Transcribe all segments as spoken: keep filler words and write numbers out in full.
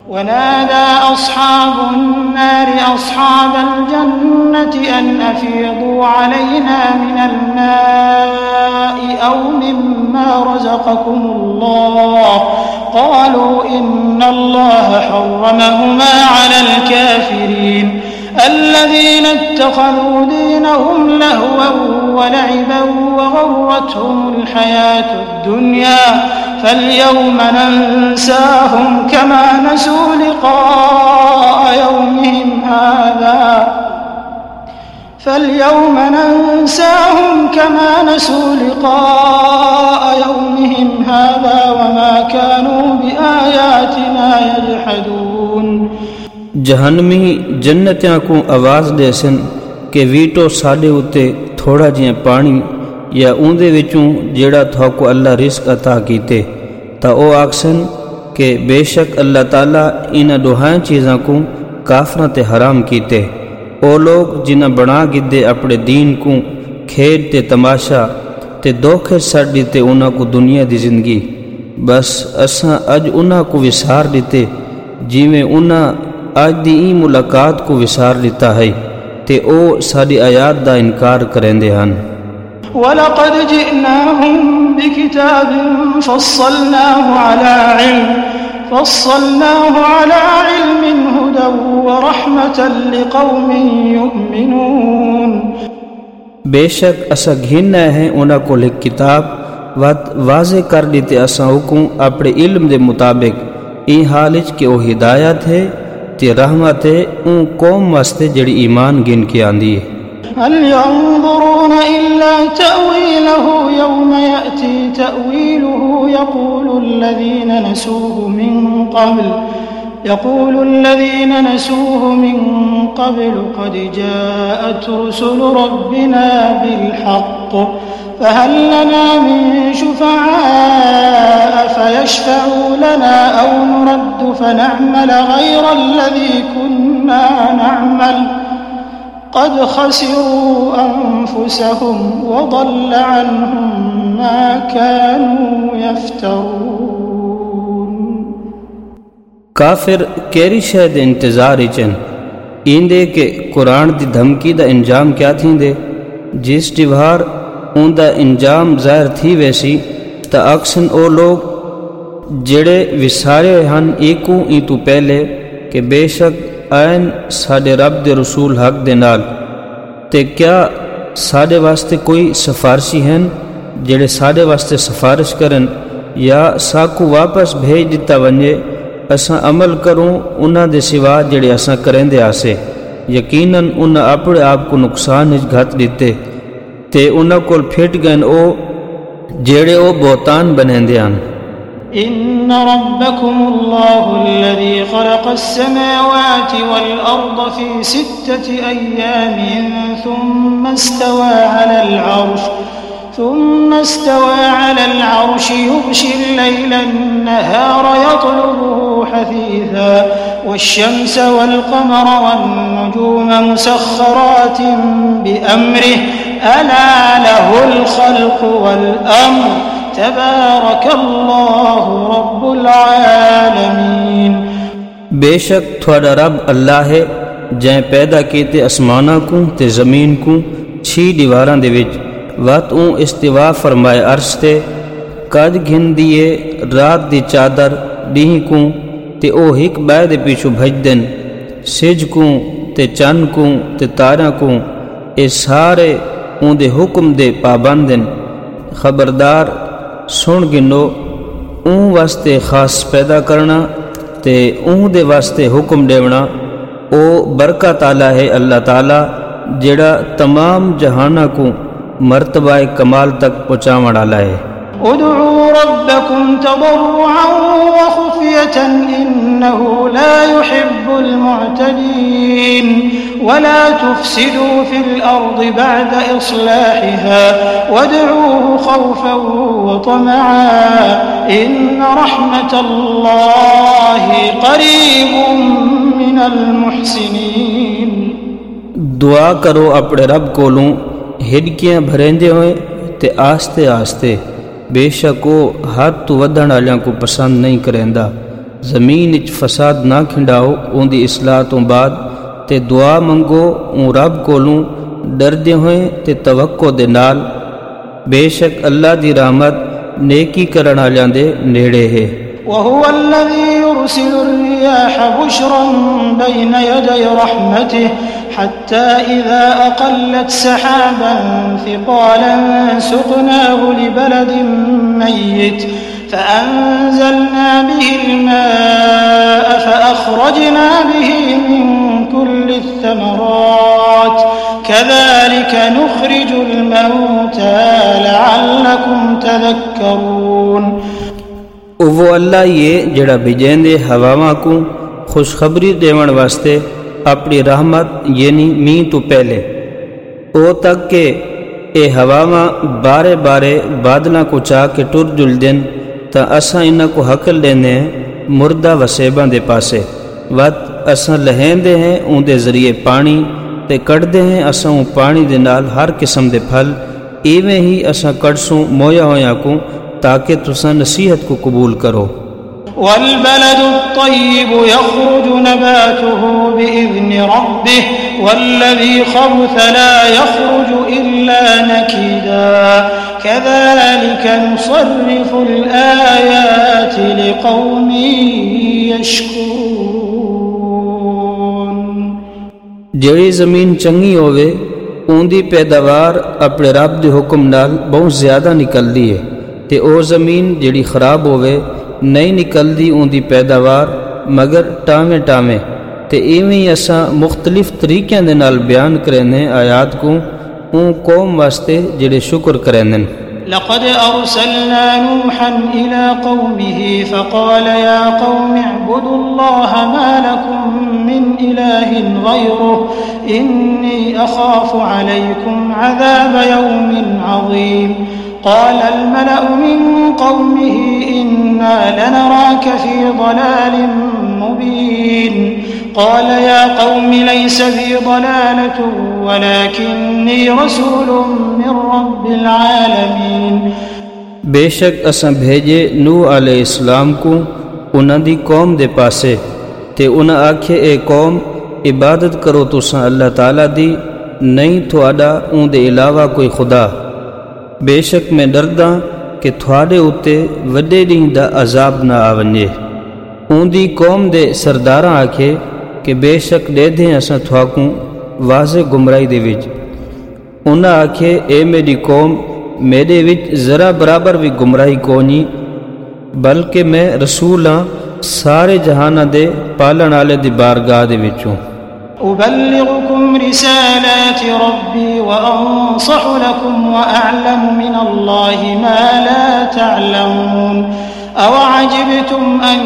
ونادى أصحاب النار أصحاب الجنة أن أفيضوا علينا من الماء أو مما رزقكم الله قالوا إن الله حرمهما على الكافرين الذين اتخذوا دينهم لهوا ولعبا وغرتهم الحياة الدنيا فاليوم ننساهم كما نسوا لقاء يومهم هذا فاليوم ننساهم كما نسوا لقاء يومهم هذا وما كانوا بآياتنا يجحدون. जहन्नमी जन्नतियां को आवाज़ देसन कि वीटो साडे उत्ते थोड़ा जिहा पानी या उंदे विचों जेड़ा थाको अल्लाह रिस्क अता कीते ता ओ आखसन कि बेशक अल्लाह ताला इन्हां दोहां चीज़ां को काफरां ते हराम कीते. ओ लोग जिन्हां बना गिदे अपने दीन को खेड ते तमाशा ते धोखे छड्ड दिते उन्हां को दुनिया दी जिंदगी बस असां अज उन्हां को विसार दिते जिवें उन्हां अज दी ई मुलाकात को विसार दिता है ते ओ साडी आयात दा इनकार करेंदे हन. वलक़द जिअनाहुम बिकिताब फस्सलनाहु अला इल्म फस्सलनाहु अला इल्मिन हुदन व रहमतन लिक़ौमिन युमिनून. बेशक असा घिना है उन्हां को लिख किताब वत वाज़े कर दीते असा हुकुम अपने इल्म दे मुताबिक ई हाल च कि ओ हिदायत है ते रहमत है उन कौम वास्ते जड़ी ईमान गिन के आंदी है. हल यंजुरून इल्ला तअवीलहु यौम यअती तअवीलुहु यक़ूलु अल्लज़ीन नसूहु मिन क़ब्ल यक़ूलु अल्लज़ीन नसूहु मिन क़ब्ल क़द जाअत रुसुलु रब्बिना बिलहक़्क़ فهل لنا من شفعاء فيشفعوا لنا أو نرد فنعمل غير الذي كنا نعمل قد خسروا أنفسهم وضل عنهم ما كانوا يفترون. काफिर केरी शय दे इंतजार चन इंदे के कुरान दी धमकी दा इंजाम क्या थींदे जिस टिवार उनका इंजाम ज़ाहिर थी वैसी त अक्सन ओ लोग जेड़े विसारे हन एकू ई तू पहले कि बेशक आयन साडे रब दे रसूल हक दे नाल ते क्या साडे वास्ते कोई सिफारशी हैं जेड़े साडे वास्ते सिफारिश करन या साकू वापस भेज दिता वने असा अमल करूँ उन्हां दे सिवा जेड़े असा करेंदे आसे यकीनन उन्हां अपने आप को नुकसान विच घत दिते ते उन्हां कोल फिट गए ओ जेड़े ओ बोतान बनेंदे हन. إن ربكم الله الذي خلق السماوات والأرض في ستة أيام ثم استوى على العرش ثم استوى على العرش يغشي الليل النهار يطلبه حثيثا والشمس والقمر والنجوم مسخرات بأمره ألا له الخلق والأمر تبارك الله رب العالمين. बेशक थोड़ा रब अल्लाह है जै पैदा कीते आसमाना को ते जमीन को छी दीवारां दे विच वत ऊ इस्तिवा फरमाए अर्श ते कद घिन दिए रात दी चादर डीह को ते ओ हिक बै दे पिछू भज देन सिज को ते चन को ते तारा को ए सारे उंदे हुक्म दे पाबंदन. खबरदार सुन गिनो ऊँ वास्ते खास पैदा करना ते ऊँ दे वास्ते हुक्म देवना ओ बरकत आला है अल्लाह ताला जेड़ा तमाम जहाना को मर्तबा कमाल तक पहुँचावण आला है. उदऊ रब्बकुम तदर्रुअन व खुफयतन इन्नहु ला युहिब्बुल मुअतदीन वला तुफसिदू फिल अर्दि बअद इस्लाहिहा वदऊहु खौफन व तमअन इन्न रहमतल्लाहि करीबुम मिनल मुहसिनीन. दुआ करो अपने रब कोलों हिडकियां भरेंदे होए ते आस्ते आस्ते बेशक वो हद तो वधण वालियां को पसंद नहीं करेंदा ज़मीन विच फसाद ना खिंडाओ उनकी इसलाह तो बाद ते दुआ मंगो ऊँ रब कोलों डरदे होए ते तवक्को दे नाल। बेशक अल्लाह दी रहमत नेकी करन वालियां दे नेड़े है। وهو الذي يرسل الرياح بشرا بين يدي رحمته حتى إذا أقلت سحابا ثقالا سقناه لبلد ميت فأنزلنا به الماء فأخرجنا به من كل الثمرات كذلك نخرج الموتى لعلكم تذكرون۔ वो अल्लाह ये जड़ा भिजेंदे हवावां को खुशखबरी देवन वास्ते अपनी रहमत यानी मींह तो पहले ओ तक के ए हवावां बारे बारे बादलों को चाह के टुर जुल देन तो असा इन्हां को हकल देने मुर्दा वसेबा दे पासे वत असा लहेंदे हैं उनके जरिए पानी ते कढ़दे हैं असा उन पानी दे नाल हर किस्म दे फल। इवें ही असा कड़सूं मोया होया को ताकि तुसा नसीहत को कबूल करो। वल्बलदु त्तय्यिबु यख़रुजु नबातुहु बिइज़्नि रब्बिह वल्लज़ी ख़बुथ ला यख़रुजु इल्ला नकीदा कज़ालिक नुसर्रिफ़ुल आयाति लिक़ौमिन यशकुरून। जेड़ी ज़मीन चंगी होवे उनकी पैदावार अपने रब के हुक्म नाल बहुत ज़्यादा निकलती है ते ओ ज़मीन जिहड़ी खराब होवे नहीं निकलती उनकी पैदावार मगर टावें टावें। ते इवें ही असां मुख्तलिफ तरीक़िਆਂ दे नाल बयान करेंदे आयात को उन कौम वास्ते जिहड़े शुक्र करेंदे। लक़द अरसलना नूहन इला क़ौमिही फ़क़ाल या क़ौमि अअ्बुदुल्लाह मा लकुम मिन इलाहिन ग़ैरुहु इन्नी अख़ाफ़ु अलैकुम अज़ाब यौमिन अज़ीम। قال الملأ من قومه إنا لنراك في ضلال مبين قال يا قوم ليس بي ضلالة ولكني رسول من رب العالمين। बेशक असां भेजे नूह अलैहिस्सलाम को उन्हां दी कौम दे पासे ते उन्हां आखे ए कौम इबादत करो तुसां अल्लाह ताला दी नहीं थोड़ा उनके अलावा कोई खुदा। बेशक मैं डरदा कि थोड़े उत्ते वड्डे ॾींहुं दा अज़ाब न आ वञे। उनकी कौम दे सरदारां आखे कि बेशक ॾेधे असां थवाकूं वाज़े गुमराही दे विच। उन्हां आखे ए मेरी कौम मेरे विच ज़रा बराबर भी गुमराही कोनी बल्कि मैं रसूल हाँ सारे जहाना दे पालन वाले दी बारगाह दे विचों। उबल्लिगुकुम रिसालाति रब्बी व अंसहु लकुम व अअलमु मिनल्लाहि मा ला तअलमून अवअजिबतुम अन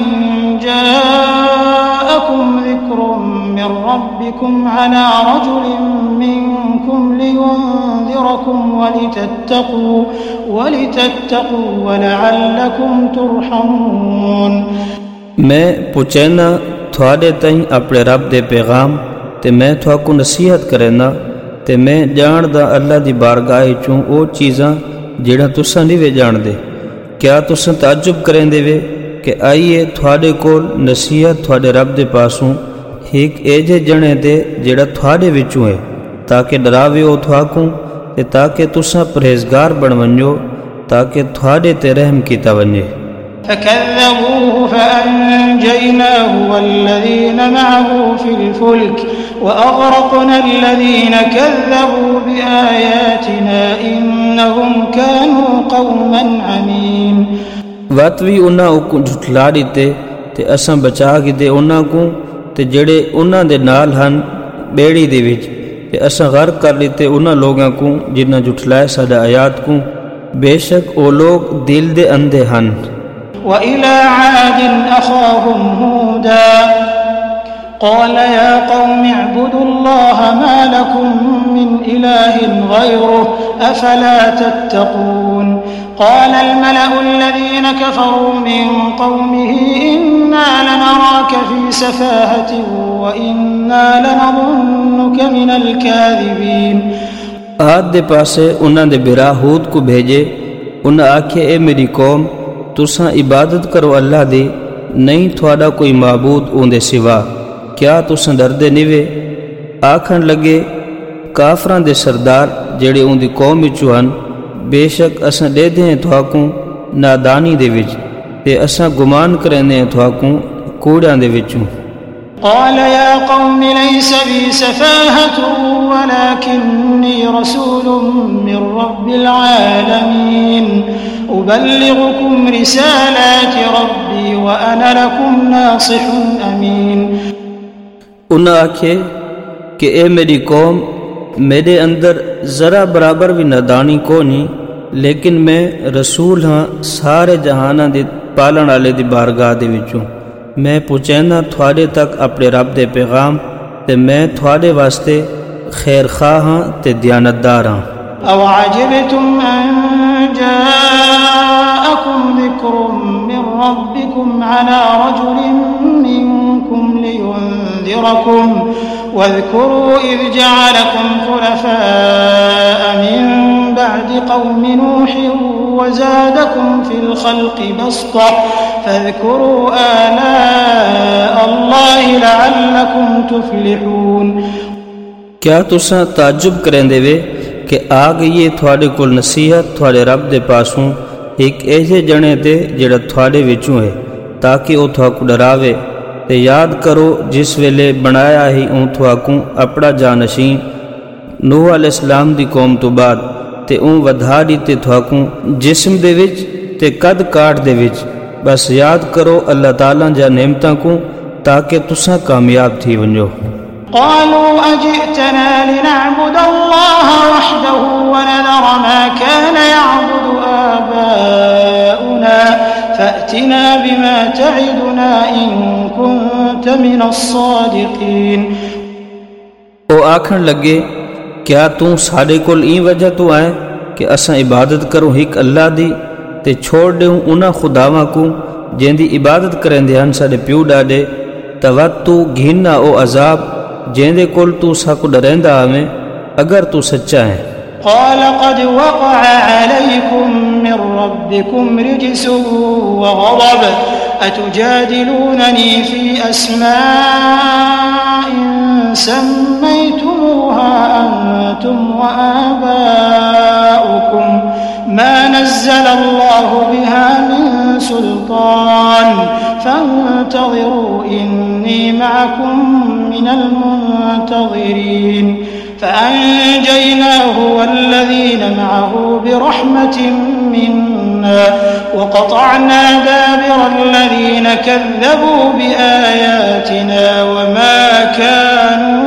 जाअकुम ज़िक्रुम मिन रब्बिकुम अला रजुलिन मिनकुम लियुनज़िरकुम व लितत्तक़ू व लितत्तक़ू व लअल्लकुम तुरहमून। मैं पुछैना थोड़े ताईं अपने रब दे पैगाम ते मैं थोको नसीहत करेना ते मैं जानदा अल्लाह दी बारगाह चों ओ चीज़ां जेड़ा तुसा नहीं वे जानदे। क्या तुसा ताजुब करेंदे वे कि आइए थोड़े कोल नसीहत थोड़े रब दे पासों एक एजे जने दे जेड़ा थोड़े विचों है ताकि डरावे ओ थोको ते ताकि तुसा परहेजगार बन वञो ताकि थोड़े ते रहम कीता वञे। فكذبوه فأنجيناه والذين معه في الفلك وأغرقنا الذين كذبوا بآياتنا إنهم كانوا قوما عمين। वत भी उन्हां को झुठला दिते ते असां बचा कीते उन्हां को ते जेड़े उन्हां दे नाल हन बेड़ी दे विच ते असां गर्क कर दिते उन्हां लोगां को जिन्हां झुठलाए साडे आयात को। बेशक ओ लोग दिल दे अंधे हन। وإلى عاد أخاهم هودا قال يا قوم اعبدوا الله ما لكم من إله غيره أفلا تتقون قال الملأ الذين كفروا من قومه إنا لنراك في سفاهة وإنا لنظنك من الكاذبين। आद दे पासे उन्हां दे बिरा हूद को भेजे। उन्हां आखे ए मेरी कौम तुसां इबादत करो अल्लाह दी नहीं थोड़ा कोई माबूद उनके सिवा, क्या तुसां डरदे निवे? आखन लगे काफरां दे सरदार जेड़े उनकी कौम विचों हन, बेशक असां ॾेदे हैं थोआकूं नादानी दे विच ते असां गुमान करने हैं थोआकूं कूड़ियां दे विचों। قال يا قوم ليس بي سفاهة ولكني رسول من رب العالمين أبلغكم رسالات ربي وأنا لكم ناصح أمين۔ उन्हें आखे कि ए मेरी कौम, मेरे अंदर ज़रा बराबर भी नादानी को नहीं, लेकिन मैं रसूल हाँ सारे जहाना दे पालन वाले दी बारगाह दे विचों। मैं पहुँचाना थोड़े तक अपने रब दे पैगाम ते मैं थोड़े वास्ते खैर खा हाँ ते दयानतदार हाँ। अवअजिबतुम अन जाअकुम ज़िक्रुम मिन रब्बिकुम अला रजुलिन मिनकुम लियुन्ज़िरकुम वज़कुरू इज़ जअलकुम खुलफ़ाअ मिन बअदि क़ौमि नूहिन वज़ादकुम फ़िल ख़ल्क़ि बस्ता फ़ज़कुरू आलाअ अल्लाहि लअल्लकुम तुफ़्लिहून। क्या तुसां ताज्जुब करेंदे वे कि आ गई है थोड़े कोल नसीहत थोड़े रब दे पासों एक ऐसे जने ते जेड़ा थोड़े विचों है, ताकि वो थोआकू डरावे। ते याद करो जिस वेले बनाया ही ऊँ थोआकू अपना जानशीं नूह अलैहिस्सलाम दी कौम तो बाद, ते ऊँ वधा दिते थोआकू जिस्म दे विच ते कद काट दे विच। बस याद करो अल्लाह ताला जा नेमतां को, ताकि तुसां कामयाब थी वञो। قالوا أجئتنا لنعبد الله وحده ونذر ما كان يعبد آباؤنا فأتنا بما تعدنا إن كنت من الصادقين۔ ओ आखन लगे क्या तू साडे कोल ई वजह तो आए कि असां इबादत करो हिक अल्लाह दी ते छोड़ देऊं उन्हां खुदावां को जंहिंदी इबादत करेंदे हन साडे प्यू ॾाॾे। तवत तू घिना ओ अज़ाब जंहिंदे कोल तू साकू डरेंदा आवें, अगर तू सच्चा है। قال قد وقع عليكم من ربكم رجس وغضب أتجادلونني في أسماء سميتموها أنتم وآباؤكم ما نزل الله بها من سلطان فانتظروا إني معكم من المنتظرين۔ فأنجيناه والذين معه برحمة منا وقطعنا دابر الذين كذبوا بآياتنا وما كانوا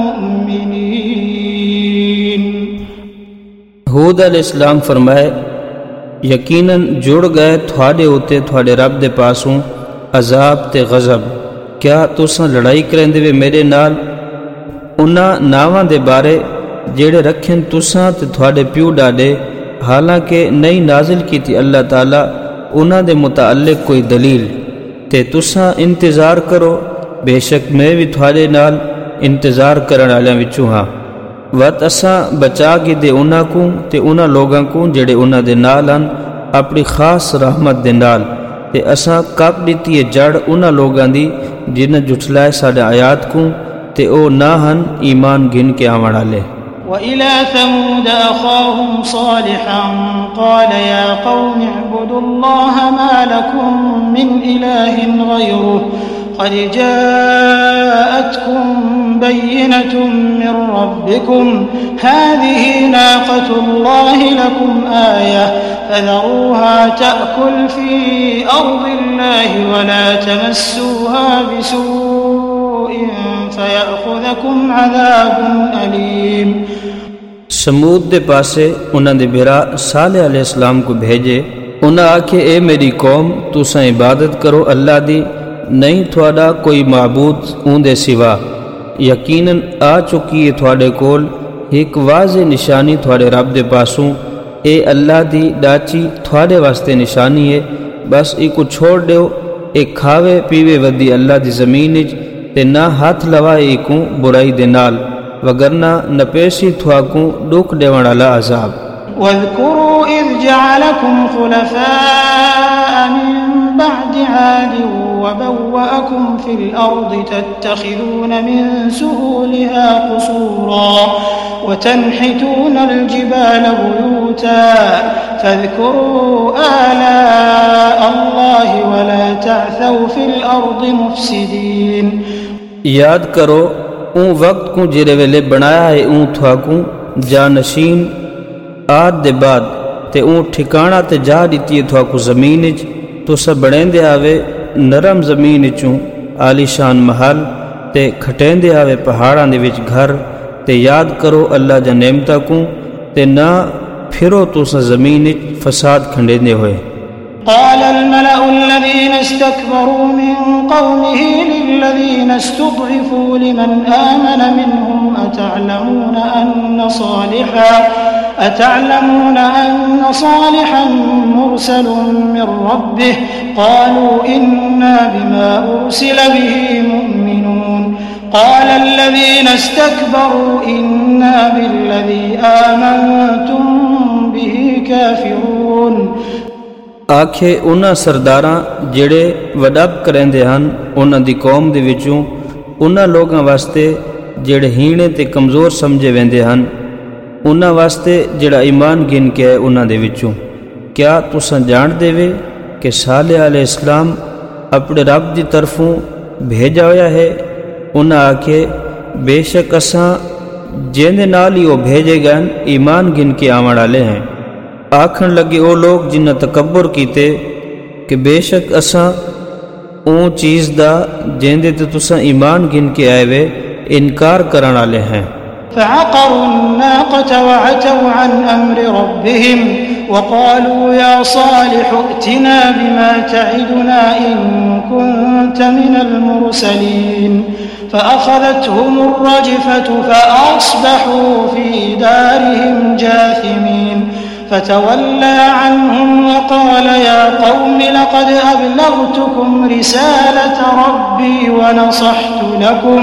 مؤمنين۔ हूद अलैहिस्सलाम फरमाए, यकीनन जुड़ गए थोड़े होते थोड़े रब दे पासों अजाब ते गज़ब। क्या तुसां लड़ाई करेंदे वे मेरे नाल उन्हां नावां दे बारे जेड़े रखें तुसां ते थोड़े प्यू ॾाॾे, हालांकि नहीं नाजिल की थी अल्लाह ताला उन्हां दे मुताल्लिक़ कोई दलील। ते तुसां इंतज़ार करो, बेशक मैं भी थोड़े नाल इंतज़ार करन वालियां विचों हाँ। वत असां बचा के दे उन्हां को ते उन्हां लोगां को जेड़े उन्हां दे नाल हन अपनी खास रहमत दे नाल, ते असां कप दिती है जड़ उन्हां लोगां दी जिन्हां जुठलाए साडे आयात को ते ओ ना हन ईमान गिन के आवण वाले। وإلى ثمود أخاهم صالحا قال يا قوم اعبدوا الله ما لكم من إله غيره قد جاءتكم بينة من ربكم هذه ناقة الله لكم آية فذروها تأكل في أرض الله ولا تمسوها بسوء فيأخذكم عذاب أليم۔ समूद दे पासे उन्हां दे बिरा साले अलैहिस्सलाम को भेजे। उन्हां आखे ए मेरी कौम, तुसां इबादत करो अल्लाह दी, नहीं थोड़ा कोई माबूद ऊंदे सिवा। यकीनन आ चुकी है थोड़े कोल एक वाज़े निशानी थोड़े रब दे पासों। ए अल्लाह दी डाची थोड़े वास्ते निशानी है, बस इको छोड़ दो। ए खावे पीवे वदी अल्लाह दी ज़मीन ते ना हाथ लवाए इको बुराई दे नाल, वगरना नपेशी थवाकू दुख देवण वाला अजाब। वज़कुरू इज़ जअलकुम खुलफ़ाअ मिन बअदि आद وبوأكم في الأرض تتخذون من سهولها قصورا وتنحتون الجبال بيوتا فاذكروا آلاء الله ولا تعثوا في الأرض مفسدين. याद करो उन वक्त को जिरे वेले बनाया है ऊं थवाकू जानशीन आद दे बाद ते ऊं ठिकाना ते जा दिती थवाकू जमीन च तुसा बणेंदे आवे नरम जमीन चूं आलीशान महल ते खटेंदे आवे पहाड़ां दे विच घर ते याद करो अल्लाह जा नेमता को ते ना फिरो तुसा जमीन च फसाद खंडेंदे होए. قال الملأ الذين استكبروا من قومه للذين استضعفوا لمن آمن منهم أتعلمون أن صالحا أتعلمون أن صالحا مرسل من ربه قالوا إنا بما أرسل به مؤمنون قال الذين استكبروا إنا بالذي آمنتم به كافرون. आखे उन्हां सरदारां ਜਿਹੜੇ ਵਡੱਬ ਕਰਿੰਦੇ ਹਨ ਉਹਨਾਂ ਦੀ ਕੌਮ ਦੇ ਵਿੱਚੋਂ ਉਹਨਾਂ ਲੋਕਾਂ ਵਾਸਤੇ ਜਿਹੜੇ ਹੀਣੇ ਤੇ ਕਮਜ਼ੋਰ ਸਮਝੇ ਵੈਂਦੇ ਹਨ ਉਹਨਾਂ ਵਾਸਤੇ ਜਿਹੜਾ ਈਮਾਨ ਗਿਣ ਕੇ ਹੈ ਉਹਨਾਂ ਦੇ ਵਿੱਚੋਂ ਕਿਆ ਤੁਸੀਂ ਜਾਣਦੇ ਵੇ ਕਿ ਸਾਲਿਹ अलैहिस्सलाम ਆਪਣੇ ਰੱਬ ਦੀ ਤਰਫੋਂ ਭੇਜਿਆ ਹੋਇਆ ਹੈ. ਉਹਨਾਂ ਆਖੇ ਬੇਸ਼ੱਕ ਅਸਾਂ ਜਿਹਦੇ ਨਾਲ ਹੀ ਉਹ ਭੇਜੇ ਗਏ ਈਮਾਨ ਗਿਣ ਕੇ ਆਉਣ ਵਾਲੇ हैं. आखन लगे वो लोग जिन्हें तकब्बुर कीते कि बेशक असा ओ चीज़ दा जेंदे ते तुसा ईमान गिन के आए वे इनकार करने वाले हैं. فعقروا الناقة وعتوا عن أمر ربهم وقالوا يا صالح ائتنا بما تعدنا إن كنت من المرسلين فأخذتهم الرجفة فأصبحوا في دارهم جاثمين فتولى عنهم وقال يا قوم لقد أبلغتكم رسالة ربي ونصحت لكم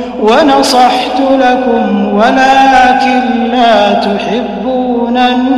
ونصحت لكم ولكن لا تحبون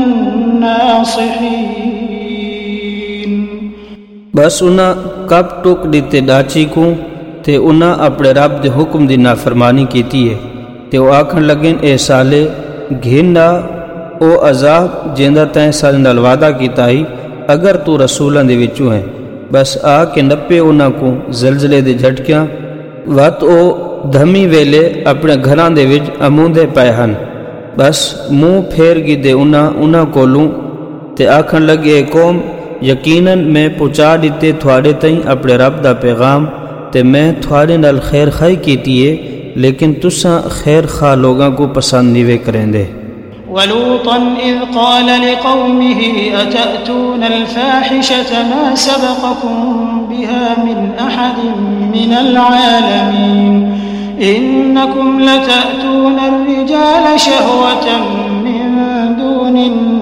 الناصحين. बस उन्हें कब टुक दिते डाची को ते उन्हें अपने रब दे हुक्म दी नाफरमानी कीती है ते वो आखन लगे ए साले घिना ओ अजाब जिंदा तैं सारे नाल वादा कीता ही अगर तू रसूलां दे विचों है. बस आ के नप्पे उन्हां को जलजले दे झटकियां वत ओ धमी वेले अपने घरां दे विच अमूंदे पए हन. बस मुंह फेर गिदे उन्हां उन्हां कोलों ते आखन लगे कौम यकीनन मैं पहुँचा दिते थोड़े ताईं अपने रब दा पैगाम ते मैं थोड़े नाल खैर खाई कीती है लेकिन तुसां खैर खा लोगां को पसंद नहीं वे करेंदे. ولوطا إذ قال لقومه أتأتون الفاحشة ما سبقكم بها من أحد من العالمين إنكم لتأتون الرجال شهوة من دون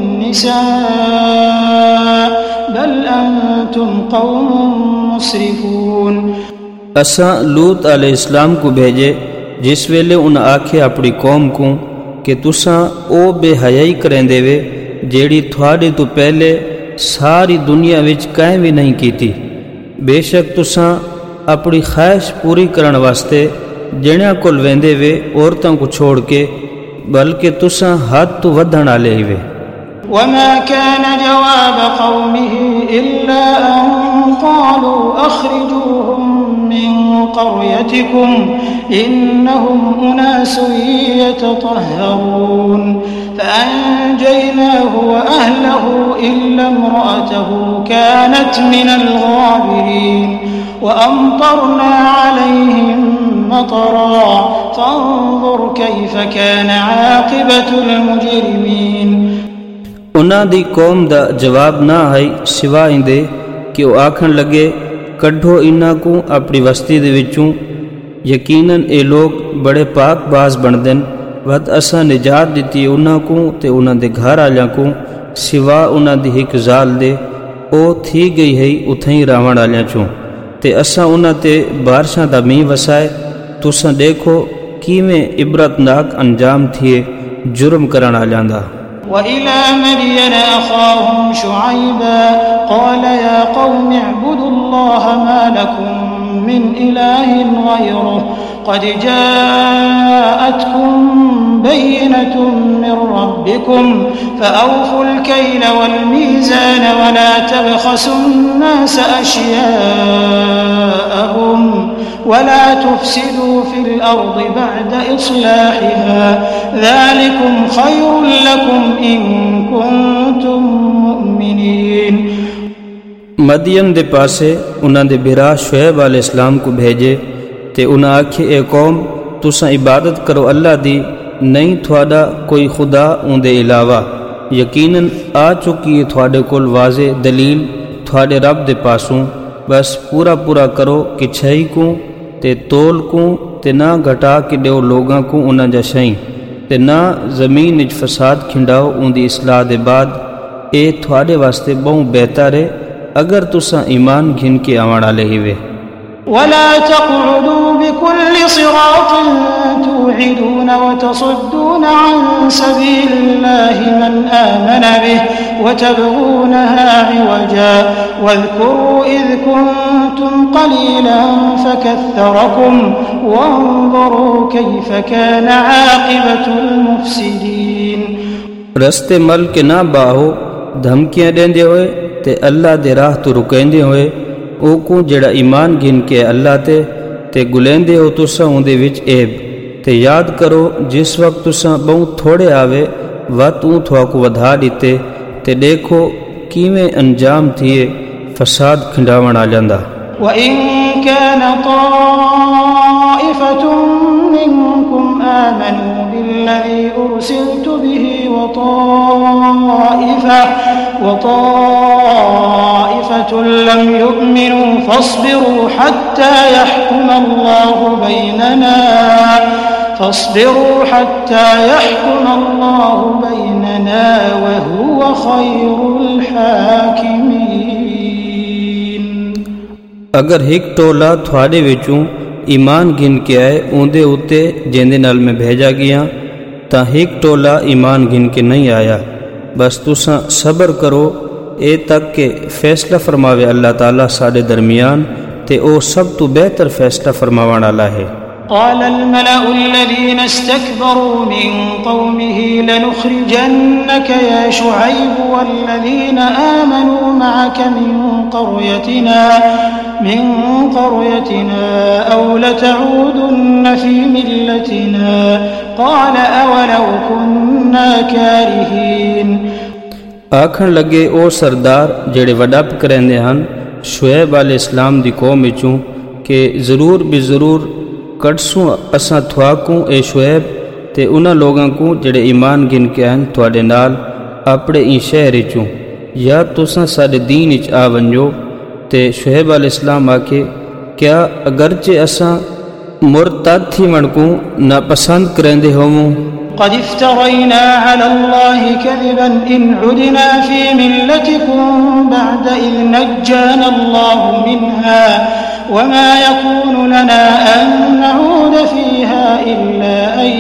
النساء بل أنتم قوم مسرفون. असां लूत अलैहिस्सलाम को भेजे जिस वेले उन आखे अपनी कौम को कि तुसां ओ बेहयाई करेंदे वे जेड़ी थोड़े तो पहले सारी दुनिया विच कहीं भी नहीं कीती. बेशक तुसां अपनी ख्वाहिश पूरी करने वास्ते जिन्हां कोल वेंदे वे औरतों को छोड़ के बल्कि तुसां हद तो वधण वाले ही वे. وما كان جواب قومه إلا أن قالوا أخرجوهم من قريتكم إنهم أناس يتطهرون فأنجيناه وأهله إلا امرأته كانت من الغابرين وأمطرنا عليهم مطرا فانظر كيف كان عاقبة المجرمين. उन्हां दी कौम दा जवाब ना आई सिवाय इंदे कि वो आखन लगे कढ़ो इन्हां को अपनी वस्ती दे विचों यकीनन ये लोग बड़े पाक बाज बनदन वत असां निजात दिती उन्हां को ते उन्हां दे घर आलियां को सिवा उन्हां दी हिक ज़ाल दे ओ थी गई है उथई रावण आलियां चों ते असां उन्हां ते बारिशां दा मींह वसाए. तुसां देखो किवें इबरतनाक अंजाम थिए जुर्म करण आलियां दा. وإلى مدين أخاهم شعيبا قال يا قوم اعبدوا الله ما لكم من إله غيره قد جاءتكم بينة من ربكم فأوفوا الكيل والميزان ولا تبخسوا الناس أشياءهم ولا تفسدوا في الأرض بعد إصلاحها ذلكم خير لكم إن كنتم مؤمنين. मदियन दे पासे उन्हां दे बिरा शुएब अलैहि सलाम को भेजे ते उन्हां आखे ए कौम तुसां इबादत करो अल्लाह दी नहीं थोड़ा कोई खुदा उंदे इलावा यकीनन आ चुकी है थोड़े कोल वाजे दलील थोड़े रब दे पासों बस पूरा पूरा करो कि छई को ते तोल को ते ना घटा के दो लोगां को उन्हां जा शई ते ना ज़मीन विच फसाद खिंडाओ उंदी इस्लाह दे बाद ए थोड़े वास्ते बहु बेहतर है अगर तुसा ईमान घिन के आवण आले हिवे. ولا تقعدوا بكل صراط توعدون وتصدون عن سبيل الله من آمن به وتبغونها عوجا واذكروا إذ كنتم قليلا فكثركم وانظروا كيف كان عاقبة المفسدين. रस्ते मल के ना बाहो धमकियां देंदे होए ते अल्लाह दे राह तो रुकेंदे होए ओ को जेड़ा ईमान गिन के अल्लाह ते ते गुलेंदे हो तुसा उंदे विच ऐब ते याद करो जिस वक्त तुसा बहुत थोड़े आवे वा तू थवा को वधा दिते ते देखो किवें अंजाम थिए फसाद खिंडावण आ जांदा. وإن كان طائفة منكم آمنوا بالذي أرسلت به وطائفة وطائفة لم يؤمنوا فاصبروا حتى يحكم الله بيننا فاصبروا حتى يحكم الله بيننا وهو خير الحاكمين. अगर हिक टोला थोड़े विचों ईमान गिन के आए उंदे उत्ते जेंदे नाल में भेजा गया तां हिक टोला ईमान गिन के नहीं आया बस तुसा सब्र करो ए तक के फैसला फरमावे अल्लाह ताला साडे दरमियान ते ओ सब तो बेहतर फैसला फरमावण वाला है. قال الملأ الذين استكبروا من قومه لنخرجنك يا شعيب والذين آمنوا معك من قريتنا من قريتنا أو لتعودن في ملتنا قال أولو كنا كارهين. आखण लगे ओ सरदार जेड़े वडप करेंदे हन शुएब अलैहि सलाम दी कौम विचों के जरूर भी जरूर कटसूं असां थवाकूं ए शुएब ते उन्हां लोगां को जेड़े ईमान गिन के आन तुहाडे नाल अपने ई शहर विचों या तुसां साडे दीन विच आ वंजो ते शुएब अलैहि सलाम आखे क्या अगरचे असां मुर्तद थी वणकूं नापसंद करेंदे होवूं قد افترينا على الله كذبا إن عدنا في ملتكم بعد إذ نجانا الله منها وما يكون لنا أن نعود فيها إلا أن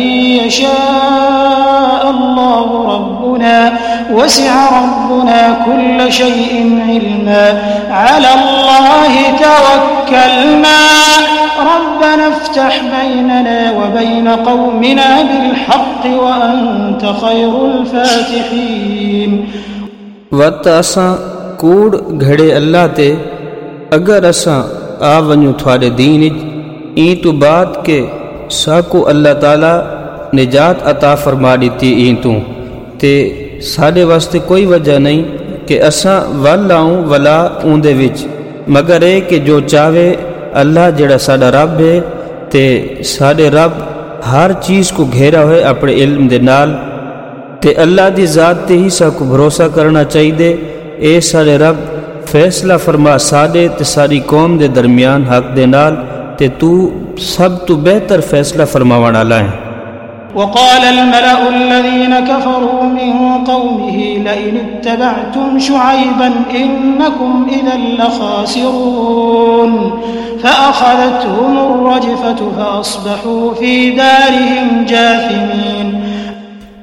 يشاء الله ربنا وسع ربنا كل شيء علما على الله توكلنا ربنا افتح بيننا وبين قومنا بالحق وأنت خير الفاتحين. वत असां कूड़ घड़े अल्लाह ते अगर असां आ वञूं थोड़े दीन ई तो बात के साको अल्लाह ताला निजात अता फरमा दी ई तू ते साडे वास्ते कोई वजह नहीं कि असां वल आऊं वला ऊंदे विच मगर ए कि जो चाहे अल्लाह जेड़ा साडा रब है ते साडे रब हर चीज़ को घेरा हुए अपने इल्म दे नाल ते अल्लाह दी ज़ात ते ही साको भरोसा करना चाहिए. ए साडे रब फैसला फरमा साडे ते सारी कौम दे दरमियान हक दे नाल ते तू सब तो बेहतर फैसला फरमावण वाला है. وقال الملأ الذين كفروا من قومه لئن اتبعتم شعيبا إنكم إذا لخاسرون فأخذتهم الرجفة فأصبحوا في دارهم جاثمين.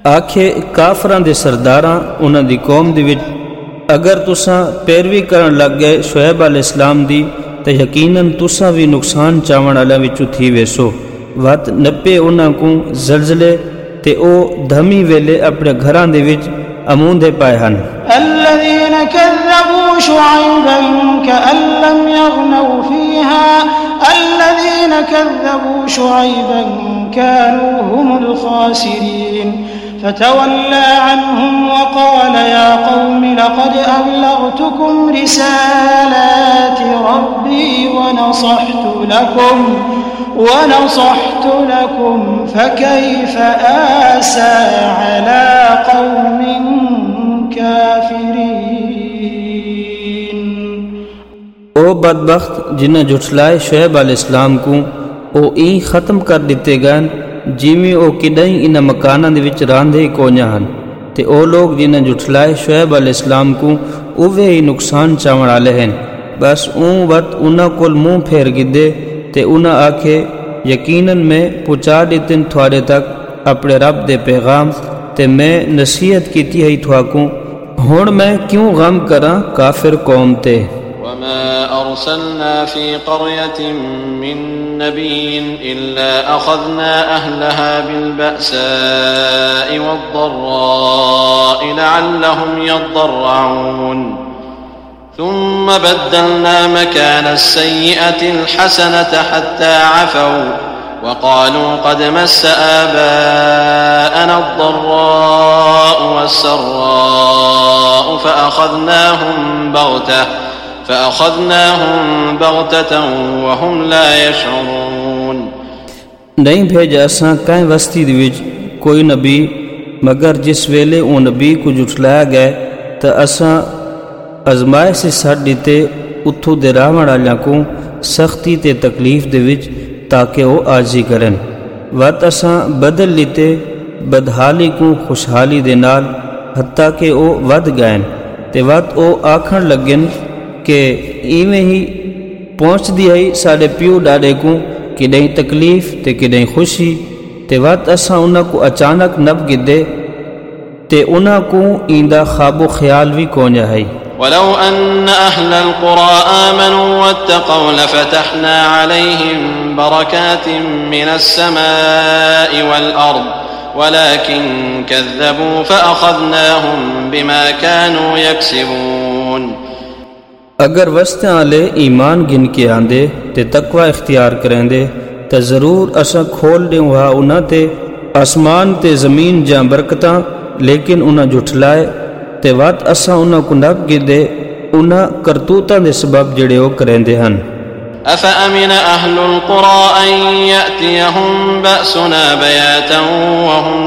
आखे काफरां दे सरदारां उन्हां दी कौम दे विच अगर तुसां पैरवी करन लग गए शुएब अलैहिस्सलाम दी ते यकीनन तुसां भी नुकसान चावण वालियां विचों थी वेसो। वत नपे उन्हां को ज़लज़ले ते ओ धमी वेले अपने घरां दे विच अमूंदे पाए हन। الذين كذبوا شعيبا كأن لم يغنوا فيها الذين كذبوا شعيبا كانوا هم الخاسرين فتولى عنهم وقال يا قوم لقد أبلغتكم رسالات ربي ونصحت لكم ونصحت لكم فكيف آسى على قوم काफिरीन। ओ बदबख्त जिन्हें झुठलाए शुएब अलैहिस्सलाम को ओ ई खत्म कर दिते गए जिमें ओ किडई इन मकाना दे विच रांधे कोन्या हन ते ओ लोग जिन्हें झुठलाए शुएब अलैहिस्सलाम को उवे ही नुकसान चावण वाले हैं। बस ऊँ वत उन्हां कोल मुँह फेर गिदे ते उन्हां आखे यकीनन में पहुँचा दिते थोड़े तक अपने रब दे पैगाम ते मैं नसीहत कीती है थवाकू हुण मैं क्यों गम करा काफिर कौम ते। वमा अरसलना फी क़रयतिन मिन नबिय्यिन इल्ला अख़ज़ना अहलहा बिलबअसाइ वद्दर्राइ लअल्लहुम यद्दर्रऊन ثم بدلنا مكان السيئة الحسنة حتى عفوا وقالوا قد مس آباءنا الضراء والسراء فأخذناهم بغتة فأخذناهم بغتة وهم لا يشعرون। नहीं भेजा असां कंहिं वस्ती दे विच कोई नबी मगर जिस वेले उन नबी को झुठलाया गया तो असां अजमाइश छड्ड दिते उथों दे रहण वालियां को सख्ती ते तकलीफ दे विच ताकि वो आजी करन। वत असां बदल लिते बदहाली को खुशहाली दे नाल हत्ता कि वो वध गए ते वत वो आखण लगन कि इवें ही पहुँचदी आई साडे प्यो डाडे को किडई तकलीफ ते किडई खुशी ते वत असां उन्हां को अचानक नब गिदे ते उन्हां को ईंदा ख्वाबो ख्याल भी कोन है। ولو أن أهل القرى آمنوا واتقوا لفتحنا عليهم بركات من السماء والأرض ولكن كذبوا فأخذناهم بما كانوا يكسبون। अगर वस्तें आले ईमान गिन के आंदे ते तकवा इख्तियार करेंदे तो जरूर असा खोल दें वहा उन्हां ते आसमान ते ज़मीन जा बरकतां लेकिन उन्हां झुठलाए ते वत असां उन्हां को नब गिदे उन्हां करतूतां दे सबब जिहड़े ओ करेंदे हन। أفأمن أهل القرى أن يأتيهم بأسنا بياتا وهم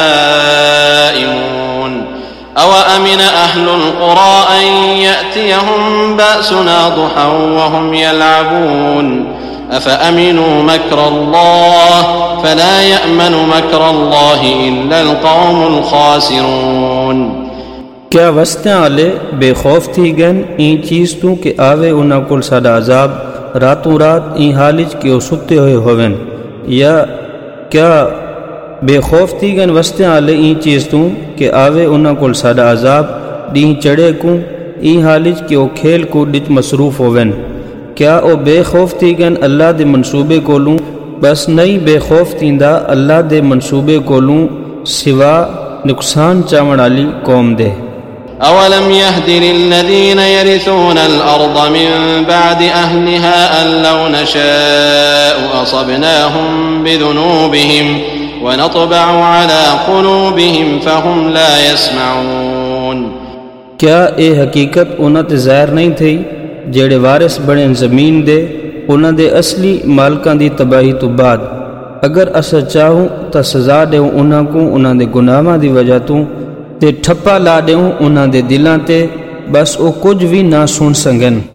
نائمون أو أمن أهل القرى أن يأتيهم بأسنا ضحى وهم يلعبون أفأمنوا مكر الله فلا يأمن مكر الله إلا القوم الخاسرون। क्या वस्तें आले बेखौफ थी गन ई चीज़ तू कि आवे उन्हां कोल साडा अजाब रातों रात ई हालिज के ओ सुते हुए होवन या क्या बेखौफ थी गन वस्तें आले ई चीज़ तू कि आवे उन्हां कोल साडा अजाब डी चढ़े को ई हालिज के ओ खेल कूद विच मसरूफ होवन। क्या ओ बेखौफ थी गन अल्लाह दे मनसूबे कोलूं बस नहीं बेखौफ थींदा अल्लाह दे मनसूबे कोलूं सिवा नुकसान चावण वाली कौम दे। أولم يهد للذين يرثون الأرض من بعد أهلها أن لو نشاء أصبناهم بذنوبهم ونطبع على قلوبهم فهم لا يسمعون। क्या ए हकीकत उन्हां ते ज़ाहिर नहीं थी जेड़े वारिस बने ज़मीन दे उन्हां दे असली मालकां दी तबाही तो बाद अगर असां चाहूं तो सज़ा देऊं उन्हां को उन्हां दे गुनाहां दी वजह तों ते ठप्पा ला देऊं उन्हां दे दिलां ते बस वो कुछ भी ना सुन संगन।